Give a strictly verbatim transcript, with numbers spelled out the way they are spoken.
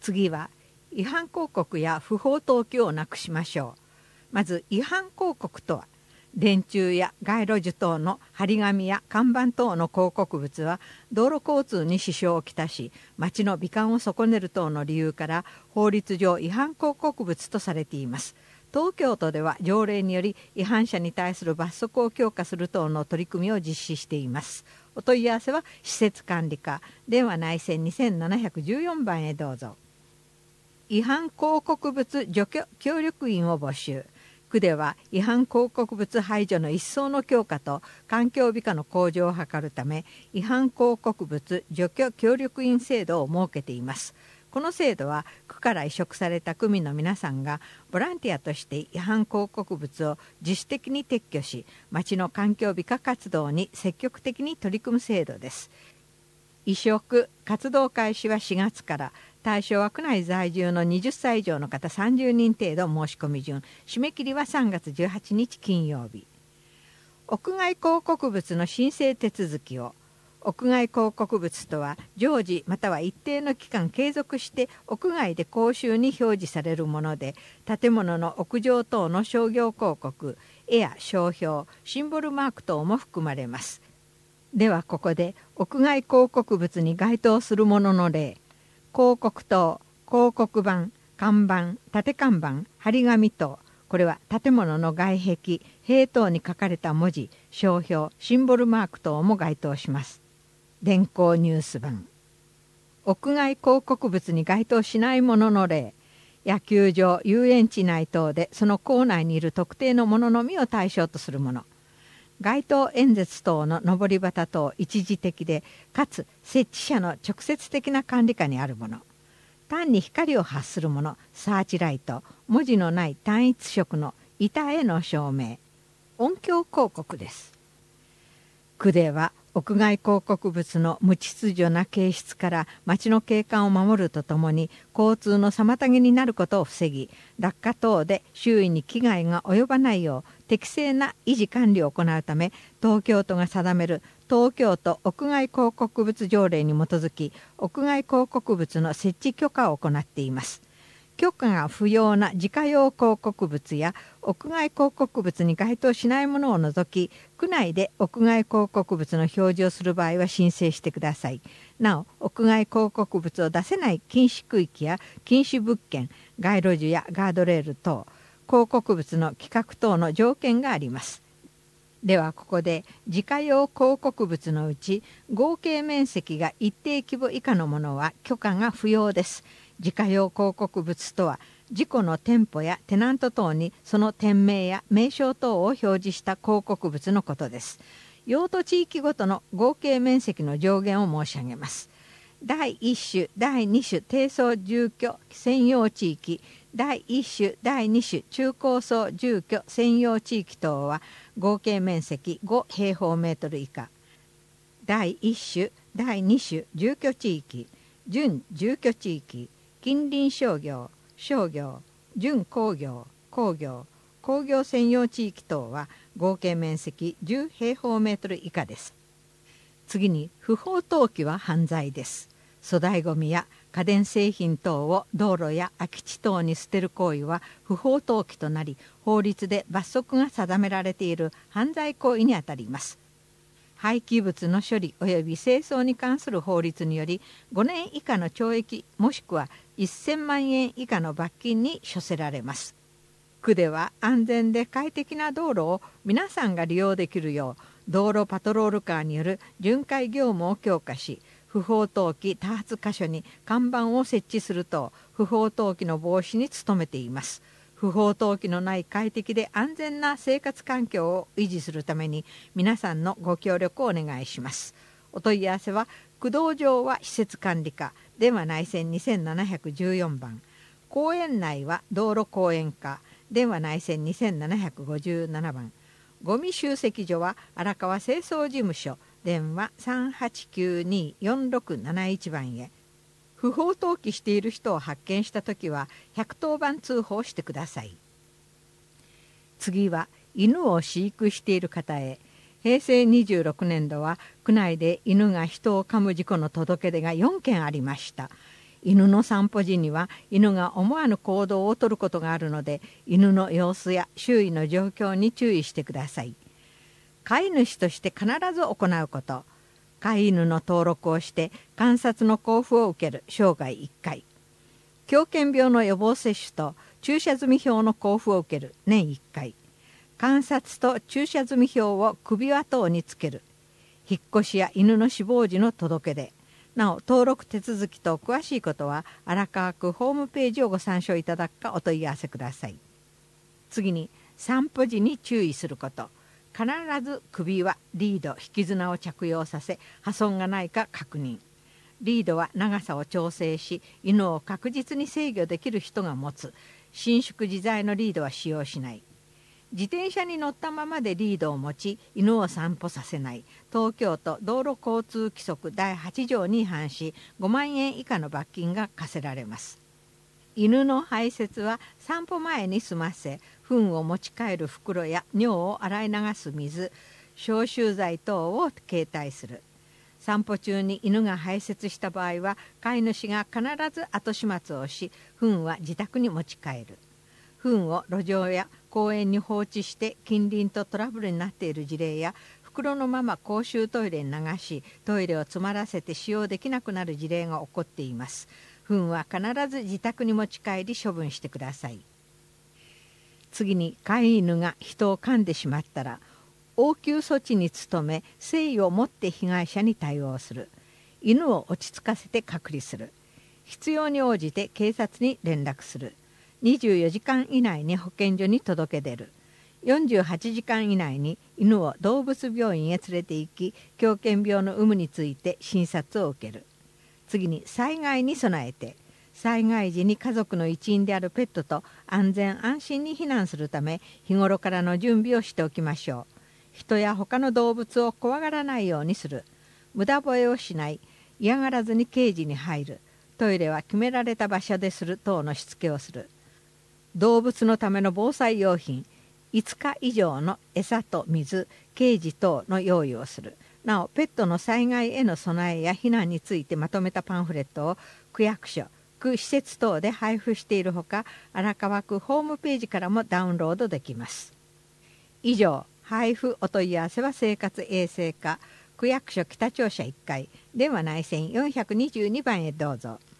次は違反広告や不法投棄をなくしましょう。まず違反広告とは、電柱や街路樹等の張り紙や看板等の広告物は道路交通に支障をきたし、街の美観を損ねる等の理由から法律上違反広告物とされています。東京都では条例により違反者に対する罰則を強化する等の取り組みを実施しています。お問い合わせは施設管理課電話内線にせんななひゃくじゅうよんばんへどうぞ。違反広告物除去協力員を募集。区では違反広告物排除の一層の強化と環境美化の向上を図るため、違反広告物除去協力員制度を設けています。この制度は区から委嘱された区民の皆さんがボランティアとして違反広告物を自主的に撤去し、町の環境美化活動に積極的に取り組む制度です。委嘱活動開始はしがつから、対象は区内在住のはたち以上の方さんじゅうにん程度申し込み順、締め切りはさんがつじゅうはちにち金曜日。屋外広告物の申請手続きを。屋外広告物とは常時または一定の期間継続して屋外で公衆に表示されるもので、建物の屋上等の商業広告、絵や商標、シンボルマーク等も含まれます。ではここで屋外広告物に該当するものの例。広告塔、広告板、看板、立看板、張り紙等。これは建物の外壁、塀等に書かれた文字、商標、シンボルマーク等も該当します。電光ニュース板。屋外広告物に該当しないものの例。野球場、遊園地内等でその構内にいる特定のもののみを対象とするもの。街頭演説等の上り旗等一時的で、かつ設置者の直接的な管理下にあるもの。単に光を発するもの、サーチライト、文字のない単一色の板への照明。音響広告です。区では屋外広告物の無秩序な掲出から街の景観を守るとともに、交通の妨げになることを防ぎ、落下等で周囲に危害が及ばないよう適正な維持管理を行うため、東京都が定める東京都屋外広告物条例に基づき、屋外広告物の設置許可を行っています。許可が不要な自家用広告物や屋外広告物に該当しないものを除き、区内で屋外広告物の表示をする場合は申請してください。なお、屋外広告物を出せない禁止区域や禁止物件、街路樹やガードレール等、広告物の規格等の条件があります。ではここで自家用広告物のうち合計面積が一定規模以下のものは許可が不要です。自家用広告物とは、自己の店舗やテナント等にその店名や名称等を表示した広告物のことです。用途地域ごとの合計面積の上限を申し上げます。だいいっ種、だいに種低層住居専用地域、だいいっ種、だいに種中高層住居専用地域等は合計面積ご平方メートル以下。だいいっ種、だいに種住居地域、準住居地域、近隣商業、商業、準工業、工業、工業専用地域等は合計面積じゅう平方メートル以下です。次に不法投棄は犯罪です。粗大ごみや家電製品等を道路や空き地等に捨てる行為は不法投棄となり、法律で罰則が定められている犯罪行為にあたります。廃棄物の処理及び清掃に関する法律によりごねん以下の懲役もしくはせんまんえん以下の罰金に処せられます。区では安全で快適な道路を皆さんが利用できるよう道路パトロールカーによる巡回業務を強化し、不法投棄多発箇所に看板を設置すると不法投棄の防止に努めています。不法投棄のない快適で安全な生活環境を維持するために皆さんのご協力をお願いします。お問い合わせは区道上は施設管理課電話内線にせんななひゃくじゅうよんばん、公園内は道路公園課電話内線にせんななひゃくごじゅうななばん、ゴミ集積所は荒川清掃事務所電話さんはちきゅうによんろくなないちばんへ。不法投棄している人を発見したときはひゃくとおばん通報してください。次は犬を飼育している方へ。へいせいにじゅうろくねんどは区内で犬が人を噛む事故の届け出がよんけんありました。 犬の散歩時には犬が思わぬ行動をとることがあるので、犬の様子や周囲の状況に注意してください。飼い主として必ず行うこと。飼い犬の登録をして観察の交付を受ける、生涯いっかい。狂犬病の予防接種と注射済票の交付を受ける、年いっかい。観察と注射済票を首輪等につける。引っ越しや犬の死亡時の届け出。なお登録手続きと詳しいことは荒川区ホームページをご参照いただくかお問い合わせください。次に散歩時に注意すること。必ず首輪、リード、引き綱を着用させ破損がないか確認。リードは長さを調整し犬を確実に制御できる人が持つ。伸縮自在のリードは使用しない。自転車に乗ったままでリードを持ち犬を散歩させない。東京都道路交通規則だいはち条に違反しごまんえん以下の罰金が課せられます。犬の排泄は散歩前に済ませ、糞を持ち帰る袋や尿を洗い流す水、消臭剤等を携帯する。散歩中に犬が排泄した場合は飼い主が必ず後始末をし、糞は自宅に持ち帰る。糞を路上や公園に放置して近隣とトラブルになっている事例や、袋のまま公衆トイレに流しトイレを詰まらせて使用できなくなる事例が起こっています。糞は必ず自宅に持ち帰り処分してください。次に飼い犬が人を噛んでしまったら応急措置に努め誠意を持って被害者に対応する。犬を落ち着かせて隔離する。必要に応じて警察に連絡する。にじゅうよじかん以内に保健所に届け出る。よんじゅうはちじかん以内に犬を動物病院へ連れて行き狂犬病の有無について診察を受ける。次に災害に備えて。災害時に家族の一員であるペットと安全安心に避難するため日頃からの準備をしておきましょう。人や他の動物を怖がらないようにする。無駄吠えをしない。嫌がらずにケージに入る。トイレは決められた場所でする等のしつけをする。動物のための防災用品いつか以上の餌と水、ケージ等の用意をする。なおペットの災害への備えや避難についてまとめたパンフレットを区役所、区施設等で配布しているほか、荒川区ホームページからもダウンロードできます。以上、配布お問い合わせは生活衛生課区役所北庁舎いっかい電話内線よんひゃくにじゅうにばんへどうぞ。